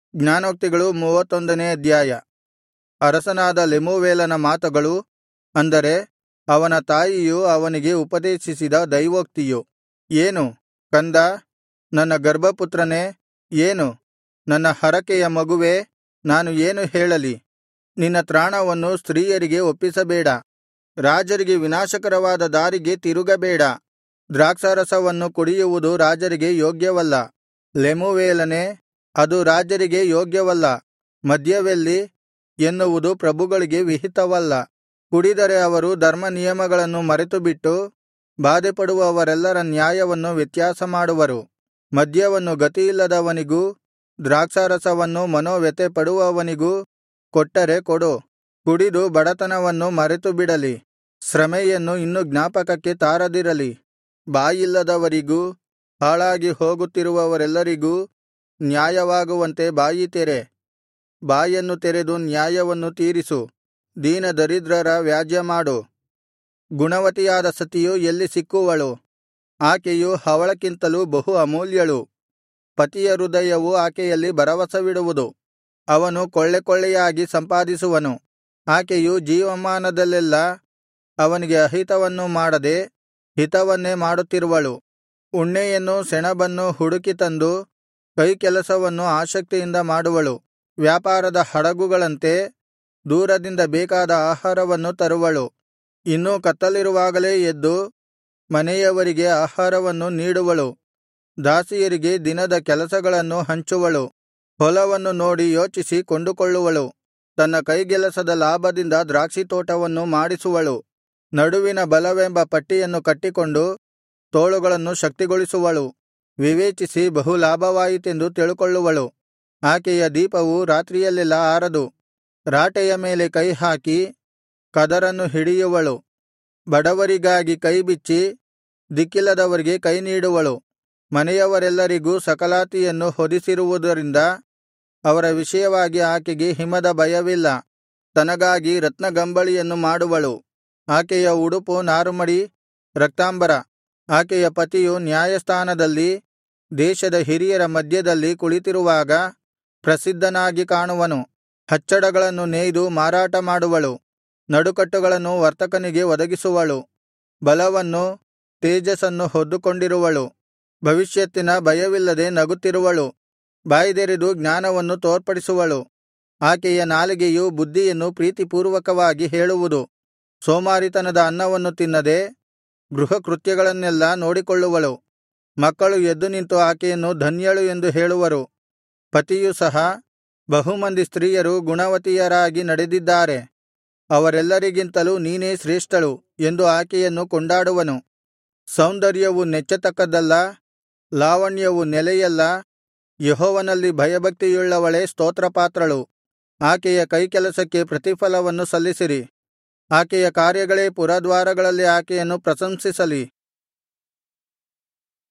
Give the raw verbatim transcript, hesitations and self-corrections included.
ಜ್ಞಾನೋಕ್ತಿಗಳು ಮೂವತ್ತೊಂದನೇ ಅಧ್ಯಾಯ. ಅರಸನಾದ ಲೆಮೂವೇಲನ ಮಾತುಗಳು, ಅಂದರೆ ಅವನ ತಾಯಿಯು ಅವನಿಗೆ ಉಪದೇಶಿಸಿದ ದೈವೋಕ್ತಿಯು. ಏನು, ಕಂದಾ, ನನ್ನ ಗರ್ಭಪುತ್ರನೇ, ಏನು, ನನ್ನ ಹರಕೆಯ ಮಗುವೇ, ನಾನು ಏನು ಹೇಳಲಿ? ನಿನ್ನ ತ್ರಾಣವನ್ನು ಸ್ತ್ರೀಯರಿಗೆ ಒಪ್ಪಿಸಬೇಡ, ರಾಜರಿಗೆ ವಿನಾಶಕರವಾದ ದಾರಿಗೆ ತಿರುಗಬೇಡ. ದ್ರಾಕ್ಷಾರಸವನ್ನು ಕುಡಿಯುವುದು ರಾಜರಿಗೆ ಯೋಗ್ಯವಲ್ಲ. ಲೆಮೂವೇಲನೇ, ಅದು ರಾಜರಿಗೆ ಯೋಗ್ಯವಲ್ಲ. ಮದ್ಯವೆಲ್ಲಿ ಎನ್ನುವುದು ಪ್ರಭುಗಳಿಗೆ ವಿಹಿತವಲ್ಲ. ಕುಡಿದರೆ ಅವರು ಧರ್ಮನಿಯಮಗಳನ್ನು ಮರೆತುಬಿಟ್ಟು ಬಾಧೆಪಡುವವರೆಲ್ಲರ ನ್ಯಾಯವನ್ನು ವ್ಯತ್ಯಾಸಮಾಡುವರು. ಮದ್ಯವನ್ನು ಗತಿಯಿಲ್ಲದವನಿಗೂ ದ್ರಾಕ್ಷಾರಸವನ್ನು ಮನೋವ್ಯಥೆ ಪಡುವವನಿಗೂ ಕೊಟ್ಟರೆ ಕೊಡು. ಕುಡಿದು ಬಡತನವನ್ನು ಮರೆತುಬಿಡಲಿ, ಶ್ರಮೆಯನ್ನು ಇನ್ನು ಜ್ಞಾಪಕಕ್ಕೆ ತಾರದಿರಲಿ. ಬಾಯಿಲ್ಲದವರಿಗೂ ಹಾಳಾಗಿ ಹೋಗುತ್ತಿರುವವರೆಲ್ಲರಿಗೂ ನ್ಯಾಯವಾಗುವಂತೆ ಬಾಯಿ ತೆರೆ. ಬಾಯನ್ನು ತೆರೆದು ನ್ಯಾಯವನ್ನು ತೀರಿಸು, ದೀನದರಿದ್ರರ ವ್ಯಾಜ್ಯಮಾಡು. ಗುಣವತಿಯಾದ ಸತಿಯು ಎಲ್ಲಿ ಸಿಕ್ಕುವಳು? ಆಕೆಯು ಹವಳಕ್ಕಿಂತಲೂ ಬಹು ಅಮೂಲ್ಯಳು. ಪತಿಯ ಹೃದಯವು ಆಕೆಯಲ್ಲಿ ಭರವಸವಿಡುವುದು, ಅವನು ಕೊಳ್ಳೆ ಕೊಳ್ಳೆಯಾಗಿ ಸಂಪಾದಿಸುವನು. ಆಕೆಯು ಜೀವಮಾನದಲ್ಲೆಲ್ಲಾ ಅವನಿಗೆ ಅಹಿತವನ್ನು ಮಾಡದೆ ಹಿತವನ್ನೇ ಮಾಡುತ್ತಿರುವಳು. ಉಣ್ಣೆಯನ್ನೂ ಸೆಣಬನ್ನೂ ಹುಡುಕಿ ತಂದು ಕೈಕೆಲಸವನ್ನು ಆಸಕ್ತಿಯಿಂದ ಮಾಡುವಳು. ವ್ಯಾಪಾರದ ಹಡಗುಗಳಂತೆ ದೂರದಿಂದ ಬೇಕಾದ ಆಹಾರವನ್ನು ತರುವಳು. ಇನ್ನೂ ಕತ್ತಲಿರುವಾಗಲೇ ಎದ್ದು ಮನೆಯವರಿಗೆ ಆಹಾರವನ್ನು ನೀಡುವಳು. ದಾಸಿಯರಿಗೆ ದಿನದ ಕೆಲಸಗಳನ್ನು ಹಂಚುವಳು. ಹೊಲವನ್ನು ನೋಡಿ ಯೋಚಿಸಿ ಕೊಂಡುಕೊಳ್ಳುವಳು. ತನ್ನ ಕೈಗೆಲಸದ ಲಾಭದಿಂದ ದ್ರಾಕ್ಷಿತೋಟವನ್ನು ಮಾಡಿಸುವಳು. ನಡುವಿನ ಬಲವೆಂಬ ಪಟ್ಟಿಯನ್ನು ಕಟ್ಟಿಕೊಂಡು ತೋಳುಗಳನ್ನು ಶಕ್ತಿಗೊಳಿಸುವಳು. ವಿವೇಚಿಸಿ ಬಹು ಲಾಭವಾಯಿತೆಂದು ತಿಳುಕೊಳ್ಳುವಳು. ಆಕೆಯ ದೀಪವು ರಾತ್ರಿಯಲ್ಲೆಲ್ಲಾ ಆರದು. ರಾಟೆಯ ಮೇಲೆ ಕೈಹಾಕಿ ಕದರನ್ನು ಹಿಡಿಯುವಳು. ಬಡವರಿಗಾಗಿ ಕೈಬಿಚ್ಚಿ ದಿಕ್ಕಿಲ್ಲದವರಿಗೆ ಕೈನೀಡುವಳು. ಮನೆಯವರೆಲ್ಲರಿಗೂ ಸಕಲಾತಿಯನ್ನು ಹೊದಿಸಿರುವುದರಿಂದ ಅವರ ವಿಷಯವಾಗಿ ಆಕೆಗೆ ಹಿಮದ ಭಯವಿಲ್ಲ. ತನಗಾಗಿ ರತ್ನಗಂಬಳಿಯನ್ನು ಮಾಡುವಳು. ಆಕೆಯ ಉಡುಪು ನಾರುಮಡಿ, ರಕ್ತಾಂಬರ. ಆಕೆಯ ಪತಿಯು ನ್ಯಾಯಸ್ಥಾನದಲ್ಲಿ ದೇಶದ ಹಿರಿಯರ ಮಧ್ಯದಲ್ಲಿ ಕುಳಿತಿರುವಾಗ ಪ್ರಸಿದ್ಧನಾಗಿ ಕಾಣುವನು. ಹಚ್ಚಡಗಳನ್ನು ನೇಯ್ದು ಮಾರಾಟ ಮಾಡುವಳು. ನಡುಕಟ್ಟುಗಳನ್ನು ವರ್ತಕನಿಗೆ ಒದಗಿಸುವಳು. ಬಲವನ್ನೂ ತೇಜಸ್ಸನ್ನು ಹೊದ್ದುಕೊಂಡಿರುವಳು. ಭವಿಷ್ಯತ್ತಿನ ಭಯವಿಲ್ಲದೆ ನಗುತ್ತಿರುವಳು. ಬಾಯಿದೆರೆದು ಜ್ಞಾನವನ್ನು ತೋರ್ಪಡಿಸುವಳು. ಆಕೆಯ ನಾಲಿಗೆಯು ಬುದ್ಧಿಯನ್ನು ಪ್ರೀತಿಪೂರ್ವಕವಾಗಿ ಹೇಳುವುದು. ಸೋಮಾರಿತನದ ಅನ್ನವನ್ನು ತಿನ್ನದೆ ಗೃಹಕೃತ್ಯಗಳನ್ನೆಲ್ಲಾ ನೋಡಿಕೊಳ್ಳುವಳು. ಮಕ್ಕಳು ಎದ್ದು ನಿಂತು ಆಕೆಯನ್ನು ಧನ್ಯಳು ಎಂದು ಹೇಳುವರು. ಪತಿಯು ಸಹ, ಬಹುಮಂದಿ ಸ್ತ್ರೀಯರು ಗುಣವತಿಯರಾಗಿ ನಡೆದಿದ್ದಾರೆ, ಅವರೆಲ್ಲರಿಗಿಂತಲೂ ನೀನೇ ಶ್ರೇಷ್ಠಳು ಎಂದು ಆಕೆಯನ್ನು ಕೊಂಡಾಡುವನು. ಸೌಂದರ್ಯವು ನೆಚ್ಚತಕ್ಕದ್ದಲ್ಲ, ಲಾವಣ್ಯವು ನೆಲೆಯಲ್ಲ. ಯೆಹೋವನಲ್ಲಿ ಭಯಭಕ್ತಿಯುಳ್ಳವಳೇ ಸ್ತೋತ್ರಪಾತ್ರಳು. ಆಕೆಯ ಕೈಕೆಲಸಕ್ಕೆ ಪ್ರತಿಫಲವನ್ನು ಸಲ್ಲಿಸಿರಿ. ಆಕೆಯ ಕಾರ್ಯಗಳೇ ಪುರದ್ವಾರಗಳಲ್ಲಿ ಆಕೆಯನ್ನು ಪ್ರಶಂಸಿಸಲಿ.